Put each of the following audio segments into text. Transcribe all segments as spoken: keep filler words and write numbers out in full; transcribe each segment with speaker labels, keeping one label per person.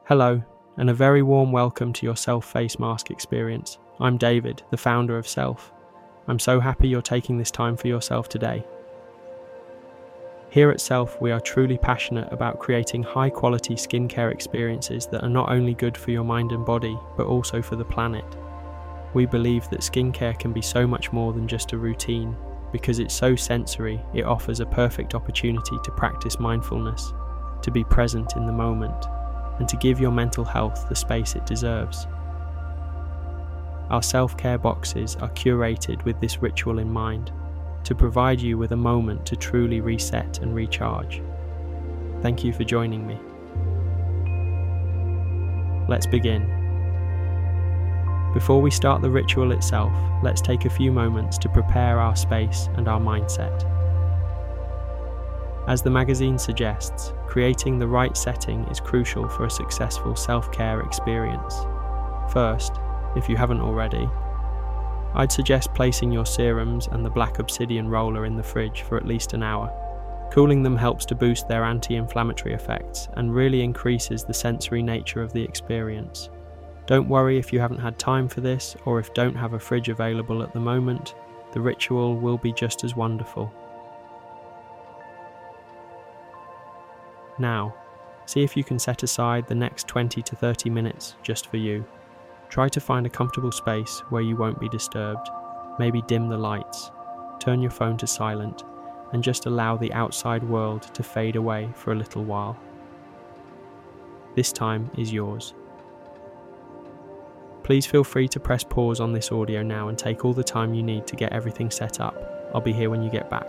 Speaker 1: Hello, and a very warm welcome to your Self Face Mask experience. I'm David, the founder of Self. I'm so happy you're taking this time for yourself today. Here at Self, we are truly passionate about creating high-quality skincare experiences that are not only good for your mind and body, but also for the planet. We believe that skincare can be so much more than just a routine. Because it's so sensory, it offers a perfect opportunity to practice mindfulness, to be present in the moment, and to give your mental health the space it deserves. Our self-care boxes are curated with this ritual in mind, to provide you with a moment to truly reset and recharge. Thank you for joining me. Let's begin. Before we start the ritual itself, let's take a few moments to prepare our space and our mindset. As the magazine suggests, creating the right setting is crucial for a successful self-care experience. First, if you haven't already, I'd suggest placing your serums and the black obsidian roller in the fridge for at least an hour. Cooling them helps to boost their anti-inflammatory effects and really increases the sensory nature of the experience. Don't worry if you haven't had time for this, or if don't have a fridge available at the moment, the ritual will be just as wonderful. Now, see if you can set aside the next twenty to thirty minutes just for you. Try to find a comfortable space where you won't be disturbed. Maybe dim the lights, turn your phone to silent, and just allow the outside world to fade away for a little while. This time is yours. Please feel free to press pause on this audio now and take all the time you need to get everything set up. I'll be here when you get back.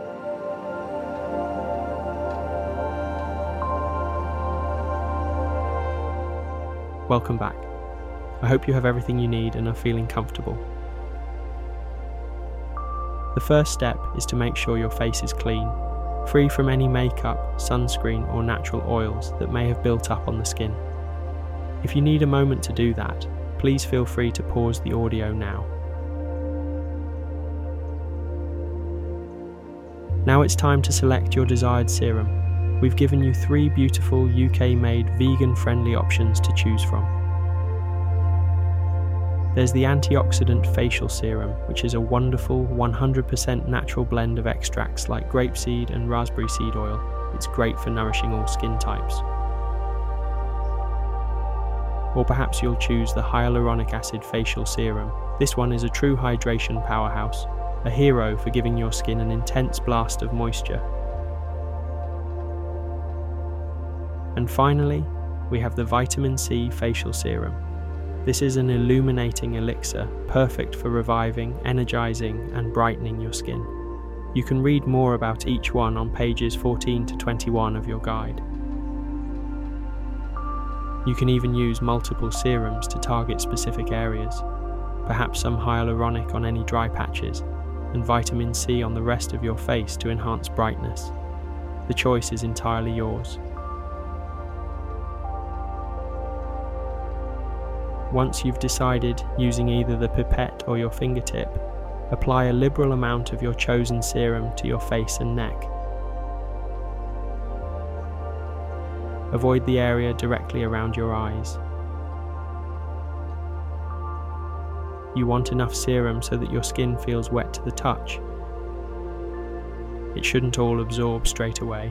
Speaker 1: Welcome back. I hope you have everything you need and are feeling comfortable. The first step is to make sure your face is clean, free from any makeup, sunscreen, or natural oils that may have built up on the skin. If you need a moment to do that, please feel free to pause the audio now. Now it's time to select your desired serum. We've given you three beautiful U K-made vegan-friendly options to choose from. There's the antioxidant facial serum, which is a wonderful one hundred percent natural blend of extracts like grapeseed and raspberry seed oil. It's great for nourishing all skin types. Or perhaps you'll choose the hyaluronic acid facial serum. This one is a true hydration powerhouse, a hero for giving your skin an intense blast of moisture. And finally, we have the vitamin C facial serum. This is an illuminating elixir, perfect for reviving, energizing, and brightening your skin. You can read more about each one on pages fourteen to twenty-one of your guide. You can even use multiple serums to target specific areas, perhaps some hyaluronic on any dry patches, and vitamin C on the rest of your face to enhance brightness. The choice is entirely yours. Once you've decided, using either the pipette or your fingertip, apply a liberal amount of your chosen serum to your face and neck. Avoid the area directly around your eyes. You want enough serum so that your skin feels wet to the touch. It shouldn't all absorb straight away.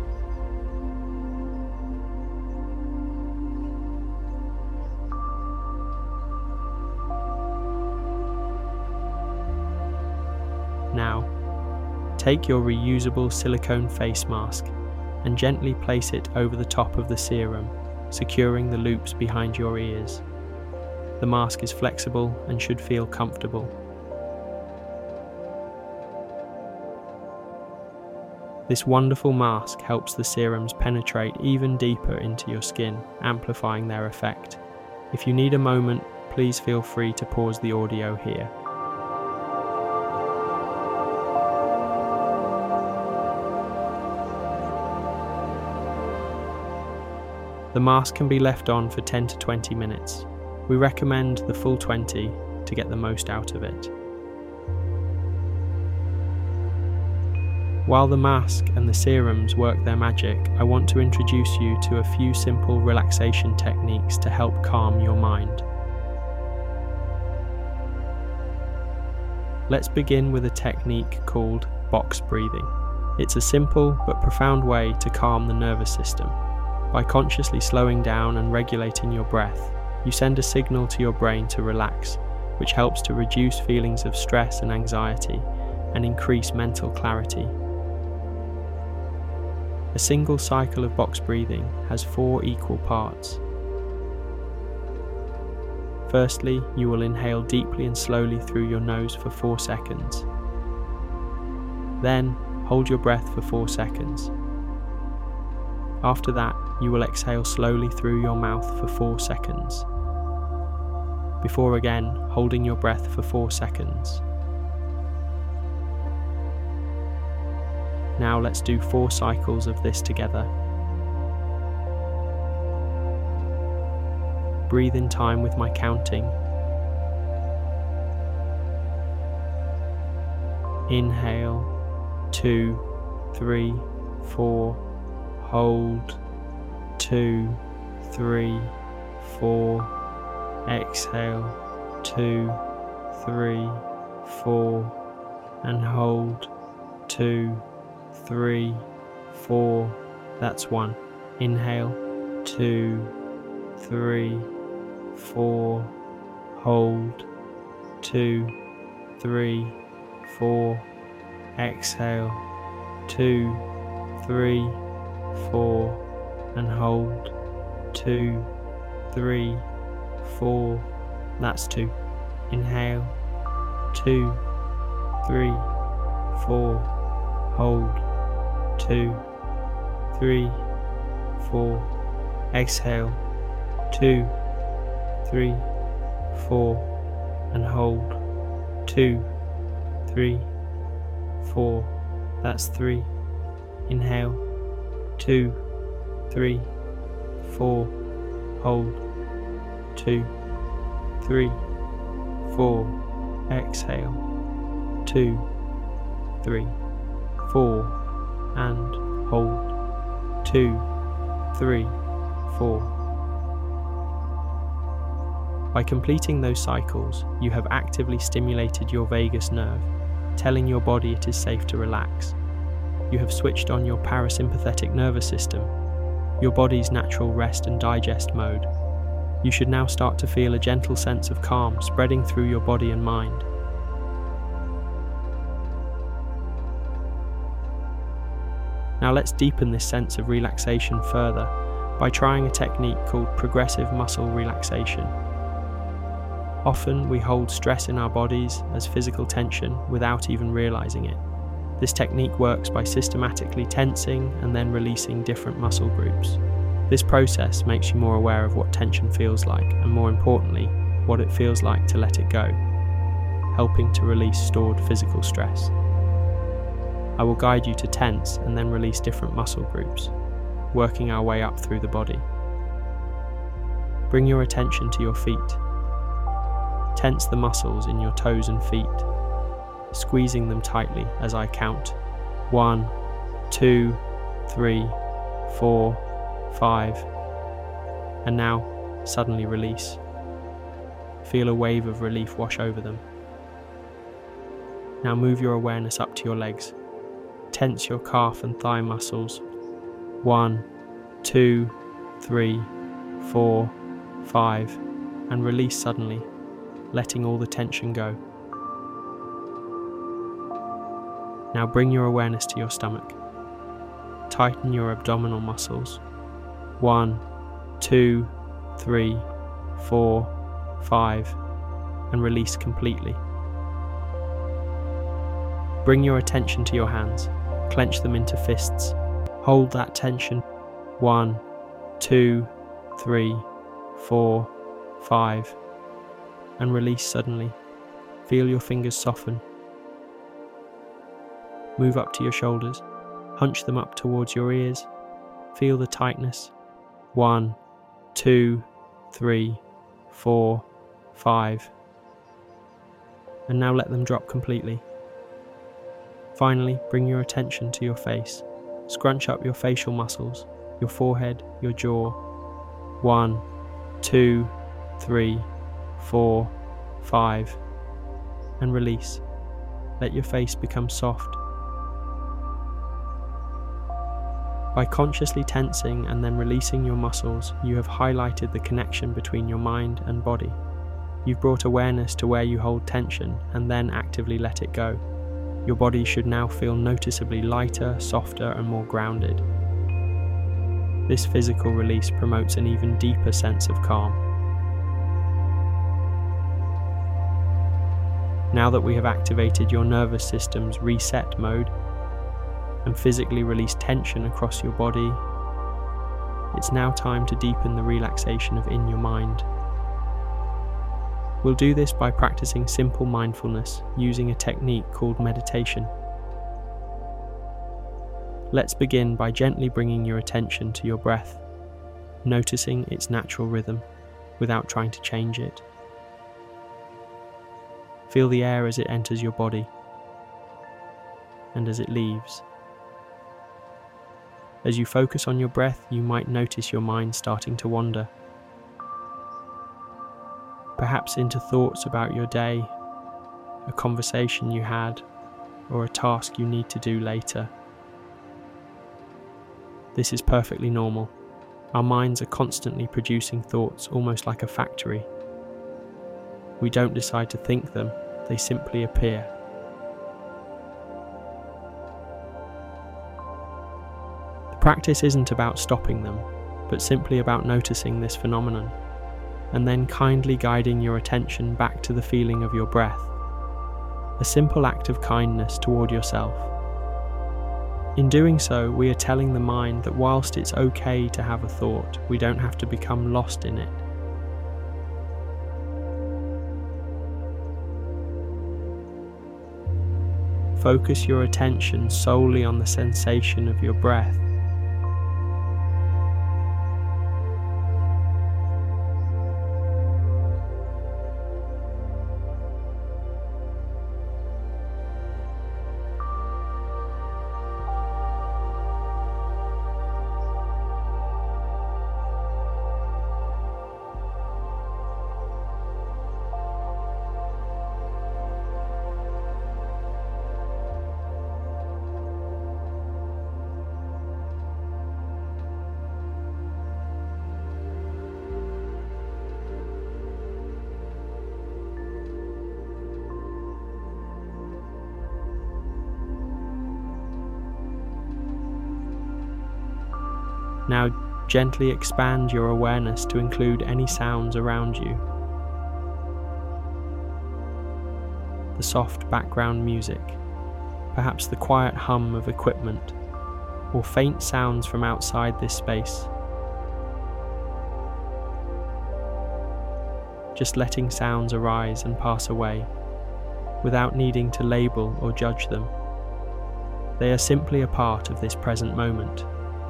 Speaker 1: Now, take your reusable silicone face mask and gently place it over the top of the serum, securing the loops behind your ears. The mask is flexible and should feel comfortable. This wonderful mask helps the serums penetrate even deeper into your skin, amplifying their effect. If you need a moment, please feel free to pause the audio here. The mask can be left on for ten to twenty minutes. We recommend the full twenty to get the most out of it. While the mask and the serums work their magic, I want to introduce you to a few simple relaxation techniques to help calm your mind. Let's begin with a technique called box breathing. It's a simple but profound way to calm the nervous system. By consciously slowing down and regulating your breath, you send a signal to your brain to relax, which helps to reduce feelings of stress and anxiety and increase mental clarity. A single cycle of box breathing has four equal parts. Firstly, you will inhale deeply and slowly through your nose for four seconds. Then, hold your breath for four seconds. After that, you will exhale slowly through your mouth for four seconds. Before again, holding your breath for four seconds. Now let's do four cycles of this together. Breathe in time with my counting. Inhale, two, three, four. Hold, two, three, four. Exhale, two, three, four. And hold, two, three, four. That's one. Inhale, two, three, four. Hold, two, three, four. Exhale, two, three, four. And hold, two, three, four. That's two. Inhale, two, three, four. Hold, two, three, four. Exhale, two, three, four. And hold, two, three, four. That's three. Inhale, two, three, four. Hold, two, three, four. Exhale, two, three, four. And hold, two, three, four. By completing those cycles, you have actively stimulated your vagus nerve, telling your body it is safe to relax. You have switched on your parasympathetic nervous system, your body's natural rest and digest mode. You should now start to feel a gentle sense of calm spreading through your body and mind. Now let's deepen this sense of relaxation further by trying a technique called progressive muscle relaxation. Often we hold stress in our bodies as physical tension without even realizing it. This technique works by systematically tensing and then releasing different muscle groups. This process makes you more aware of what tension feels like and, more importantly, what it feels like to let it go, helping to release stored physical stress. I will guide you to tense and then release different muscle groups, working our way up through the body. Bring your attention to your feet. Tense the muscles in your toes and feet, squeezing them tightly as I count. One, two, three, four, five. And now, suddenly release. Feel a wave of relief wash over them. Now move your awareness up to your legs. Tense your calf and thigh muscles. One, two, three, four, five. And release suddenly, letting all the tension go. Now bring your awareness to your stomach. Tighten your abdominal muscles. One, two, three, four, five, and release completely. Bring your attention to your hands. Clench them into fists. Hold that tension. One, two, three, four, five, and release suddenly. Feel your fingers soften. Move up to your shoulders. Hunch them up towards your ears. Feel the tightness. One, two, three, four, five. And now let them drop completely. Finally, bring your attention to your face. Scrunch up your facial muscles, your forehead, your jaw. One, two, three, four, five, and release. Let your face become soft. By consciously tensing and then releasing your muscles, you have highlighted the connection between your mind and body. You've brought awareness to where you hold tension and then actively let it go. Your body should now feel noticeably lighter, softer, and more grounded. This physical release promotes an even deeper sense of calm. Now that we have activated your nervous system's reset mode and physically released tension across your body, it's now time to deepen the relaxation of in your mind. We'll do this by practicing simple mindfulness using a technique called meditation. Let's begin by gently bringing your attention to your breath, noticing its natural rhythm without trying to change it. Feel the air as it enters your body and as it leaves. As you focus on your breath, you might notice your mind starting to wander, perhaps into thoughts about your day, a conversation you had, or a task you need to do later. This is perfectly normal. Our minds are constantly producing thoughts, almost like a factory. We don't decide to think them, they simply appear. The practice isn't about stopping them, but simply about noticing this phenomenon, and then kindly guiding your attention back to the feeling of your breath. A simple act of kindness toward yourself. In doing so, we are telling the mind that whilst it's okay to have a thought, we don't have to become lost in it. Focus your attention solely on the sensation of your breath. Now gently expand your awareness to include any sounds around you. The soft background music, perhaps the quiet hum of equipment, or faint sounds from outside this space. Just letting sounds arise and pass away, without needing to label or judge them. They are simply a part of this present moment.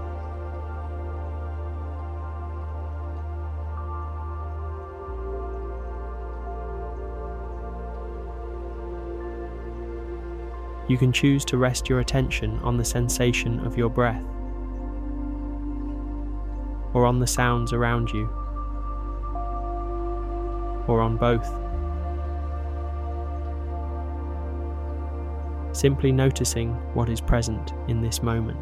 Speaker 1: You can choose to rest your attention on the sensation of your breath, or on the sounds around you, or on both. Simply noticing what is present in this moment.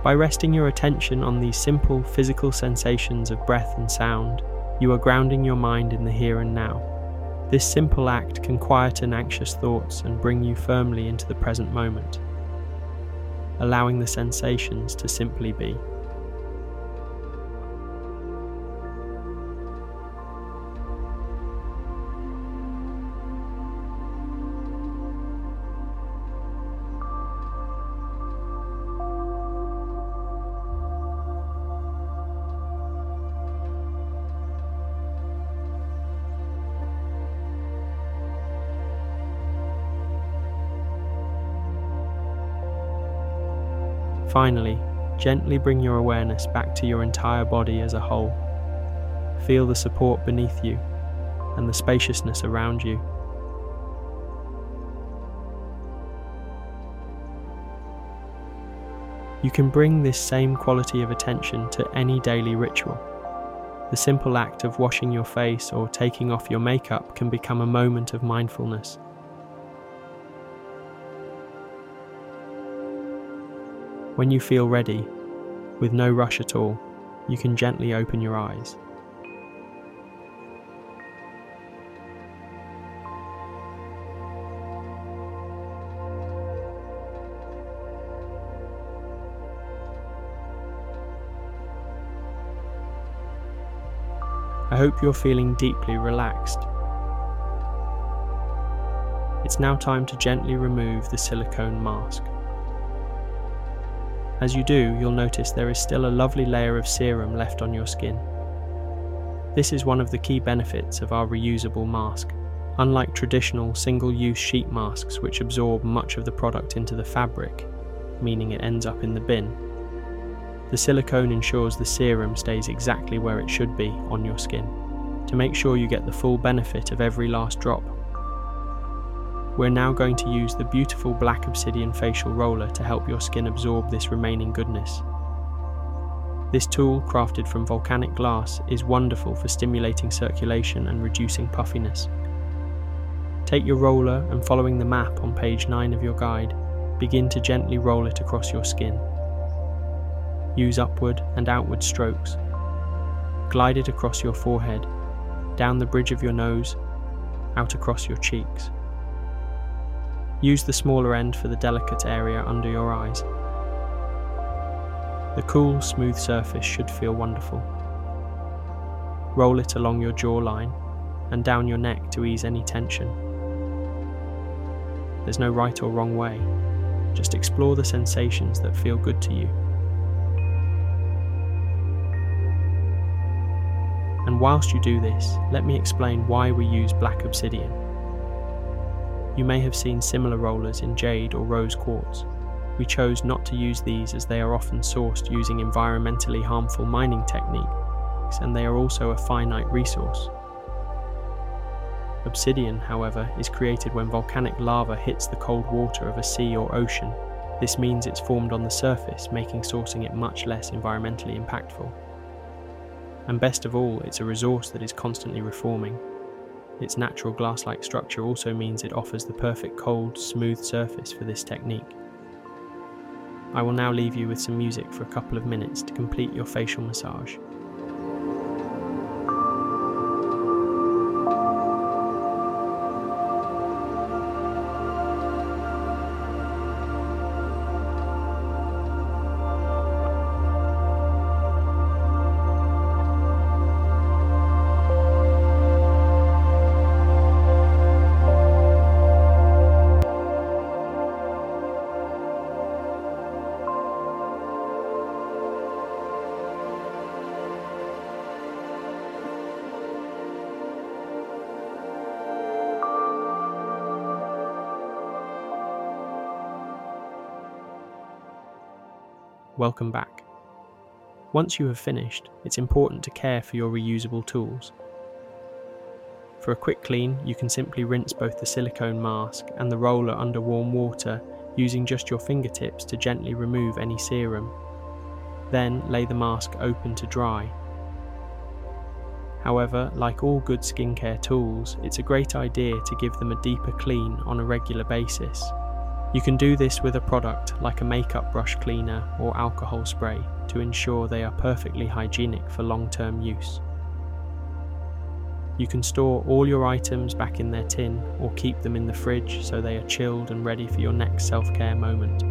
Speaker 1: By resting your attention on these simple physical sensations of breath and sound, you are grounding your mind in the here and now. This simple act can quieten anxious thoughts and bring you firmly into the present moment, allowing the sensations to simply be. Finally, gently bring your awareness back to your entire body as a whole. Feel the support beneath you and the spaciousness around you. You can bring this same quality of attention to any daily ritual. The simple act of washing your face or taking off your makeup can become a moment of mindfulness. When you feel ready, with no rush at all, you can gently open your eyes. I hope you're feeling deeply relaxed. It's now time to gently remove the silicone mask. As you do, you'll notice there is still a lovely layer of serum left on your skin. This is one of the key benefits of our reusable mask. Unlike traditional single-use sheet masks which absorb much of the product into the fabric, meaning it ends up in the bin, the silicone ensures the serum stays exactly where it should be on your skin, to make sure you get the full benefit of every last drop. We're now going to use the beautiful Black Obsidian facial roller to help your skin absorb this remaining goodness. This tool, crafted from volcanic glass, is wonderful for stimulating circulation and reducing puffiness. Take your roller and, following the map on page nine of your guide, begin to gently roll it across your skin. Use upward and outward strokes. Glide it across your forehead, down the bridge of your nose, out across your cheeks. Use the smaller end for the delicate area under your eyes. The cool, smooth surface should feel wonderful. Roll it along your jawline and down your neck to ease any tension. There's no right or wrong way. Just explore the sensations that feel good to you. And whilst you do this, let me explain why we use Black Obsidian. You may have seen similar rollers in jade or rose quartz. We chose not to use these as they are often sourced using environmentally harmful mining techniques, and they are also a finite resource. Obsidian, however, is created when volcanic lava hits the cold water of a sea or ocean. This means it's formed on the surface, making sourcing it much less environmentally impactful. And best of all, it's a resource that is constantly reforming. Its natural glass-like structure also means it offers the perfect cold, smooth surface for this technique. I will now leave you with some music for a couple of minutes to complete your facial massage. Welcome back. Once you have finished, it's important to care for your reusable tools. For a quick clean, you can simply rinse both the silicone mask and the roller under warm water, using just your fingertips to gently remove any serum. Then lay the mask open to dry. However, like all good skincare tools, it's a great idea to give them a deeper clean on a regular basis. You can do this with a product like a makeup brush cleaner or alcohol spray to ensure they are perfectly hygienic for long-term use. You can store all your items back in their tin or keep them in the fridge so they are chilled and ready for your next self-care moment.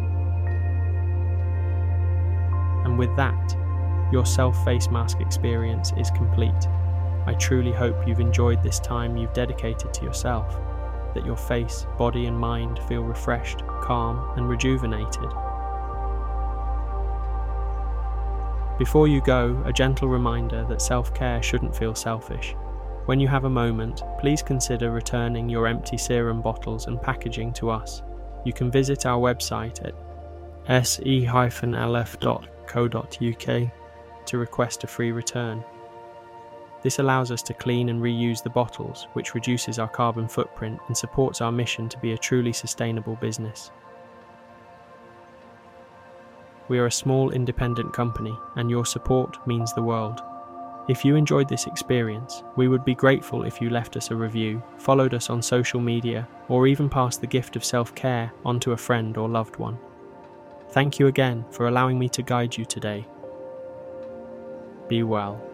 Speaker 1: And with that, your self face mask experience is complete. I truly hope you've enjoyed this time you've dedicated to yourself, that your face, body and mind feel refreshed, calm and rejuvenated. Before you go, a gentle reminder that self-care shouldn't feel selfish. When you have a moment, please consider returning your empty serum bottles and packaging to us. You can visit our website at s e dash l f dot co dot u k to request a free return. This allows us to clean and reuse the bottles, which reduces our carbon footprint and supports our mission to be a truly sustainable business. We are a small independent company, and your support means the world. If you enjoyed this experience, we would be grateful if you left us a review, followed us on social media, or even passed the gift of self-care on to a friend or loved one. Thank you again for allowing me to guide you today. Be well.